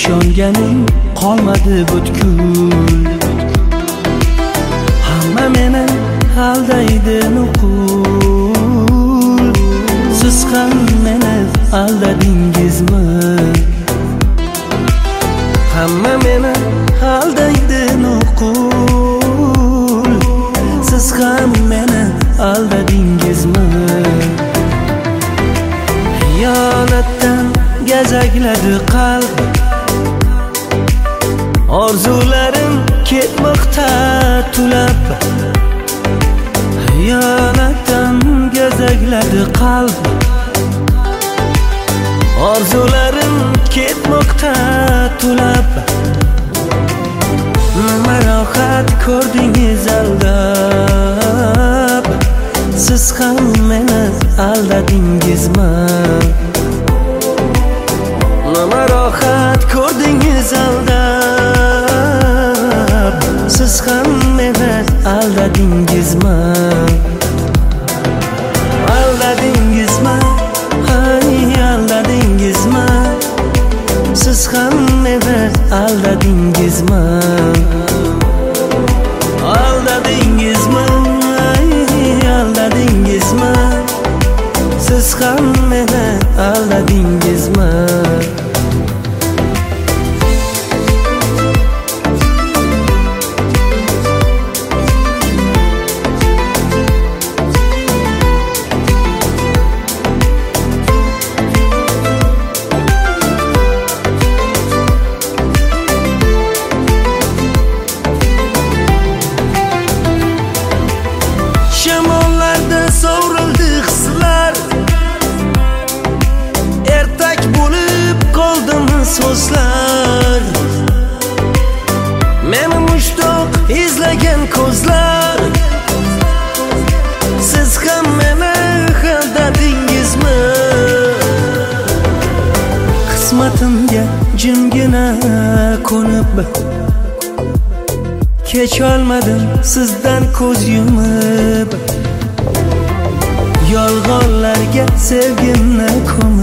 ishonganing qolmadi butkul. Hamma meni aldaydi nuqul. Siz ham meni aldadingizmi? Hamma meni aldaydi nuqul. Siz ham meni aldadingizmi? Xiyonatdan gazakladi qalb, orzularim ketmoqda tulab. Xiyonatdan gazakladi qalb, orzularim ketmoqda tulab. Nima rohat ko'rdingiz aldab, siz ham meni aldadingizmi? Nima rohat ko'rdingiz aldab, siz ham meni aldadingizmi? Aldadingizmi? Hay aldadingizmi? Siz ham meni aldadingizmi? Aldadingizmi? Hay aldadingizmi? Siz ham meni aldadingizmi? Shamollarda sovrildi hislar, ertak bo'lib qoldimi so'zlar? Meni mushtoq izlagan ko'zlar, siz ham meni aldadingizmi? Qismatimga jimgina qo'nib, kecholmadim sizdan ko'z yumib. Yolg'onlarga sevgimni ko'mib,